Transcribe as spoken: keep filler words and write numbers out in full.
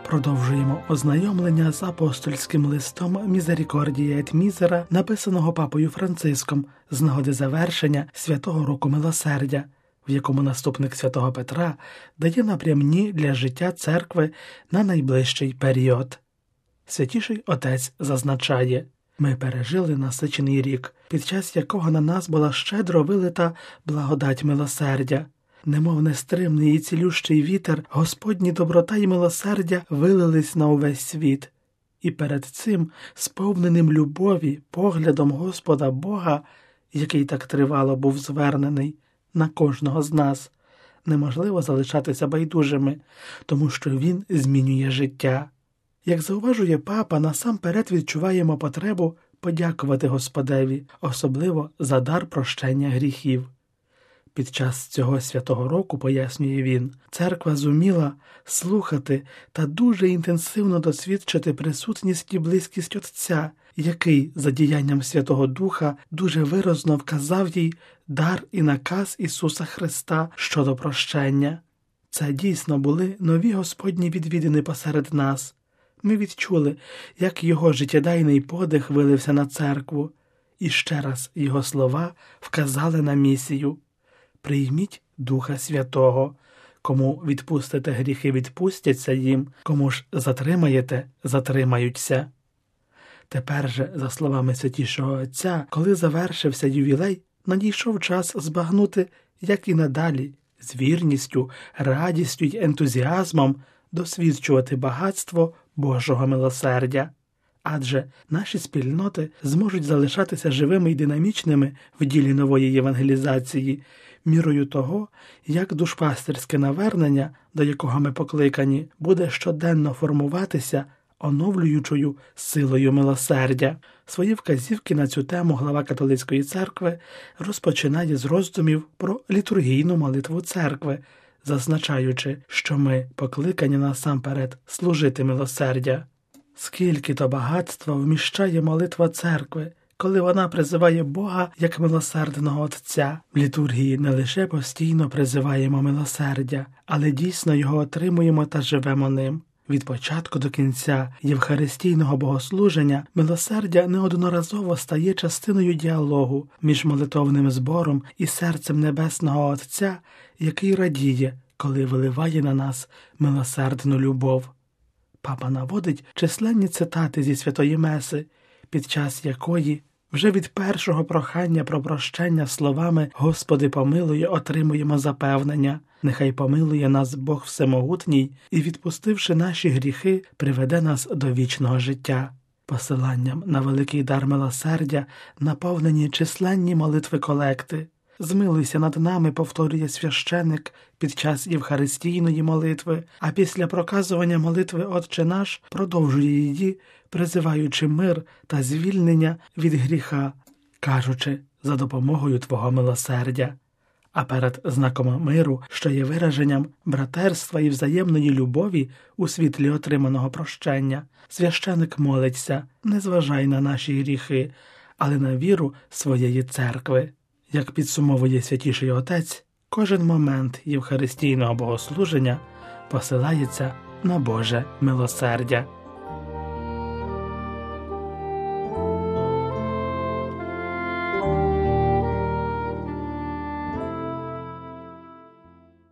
Продовжуємо ознайомлення з апостольським листом Мізерікордія ет Мізера, написаного папою Франциском з нагоди завершення Святого року Милосердя, в якому наступник святого Петра дає напрямні для життя церкви на найближчий період. Святіший Отець зазначає: «Ми пережили насичений рік, під час якого на нас була щедро вилита благодать милосердя. Немов нестримний і цілющий вітер, Господні доброта і милосердя вилились на увесь світ. І перед цим, сповненим любові, поглядом Господа Бога, який так тривало був звернений на кожного з нас, неможливо залишатися байдужими, тому що Він змінює життя». Як зауважує папа, насамперед відчуваємо потребу подякувати Господеві, особливо за дар прощення гріхів. Під час цього святого року, пояснює він, церква зуміла слухати та дуже інтенсивно досвідчити присутність і близькість Отця, який, за діянням Святого Духа, дуже виразно вказав їй дар і наказ Ісуса Христа щодо прощення. Це дійсно були нові Господні відвідини посеред нас. Ми відчули, як Його життєдайний подих вилився на церкву, і ще раз Його слова вказали на місію. «Прийміть Духа Святого. Кому відпустите гріхи, відпустяться їм, кому ж затримаєте, затримаються». Тепер же, за словами Святішого Отця, коли завершився ювілей, надійшов час збагнути, як і надалі, з вірністю, радістю й ентузіазмом досвідчувати багатство Божого милосердя. Адже наші спільноти зможуть залишатися живими й динамічними в ділі нової євангелізації, мірою того, як душпастерське навернення, до якого ми покликані, буде щоденно формуватися оновлюючою силою милосердя. Свої вказівки на цю тему глава католицької церкви розпочинає з роздумів про літургійну молитву церкви, зазначаючи, що ми покликані насамперед служити милосердя. Скільки то багатства вміщає молитва церкви, коли вона призиває Бога як милосердного Отця. В літургії не лише постійно призиваємо милосердя, але дійсно його отримуємо та живемо ним. Від початку до кінця євхаристійного богослуження милосердя неодноразово стає частиною діалогу між молитовним збором і серцем Небесного Отця, який радіє, коли виливає на нас милосердну любов. Папа наводить численні цитати зі Святої Меси, під час якої вже від першого прохання про прощення словами «Господи, помилуй» отримуємо запевнення: «Нехай помилує нас Бог Всемогутній і, відпустивши наші гріхи, приведе нас до вічного життя». Посиланням на великий дар милосердя наповнені численні молитви колекти. «Змилуйся над нами», повторює священик під час євхаристійної молитви, а після проказування молитви «Отче наш» продовжує її, призиваючи мир та звільнення від гріха, кажучи «за допомогою Твого милосердя». А перед знаком миру, що є вираженням братерства і взаємної любові у світлі отриманого прощення, священик молиться: «Не зважай на наші гріхи, але на віру своєї церкви». Як підсумовує Святіший Отець, кожен момент євхаристійного богослуження посилається на Боже милосердя.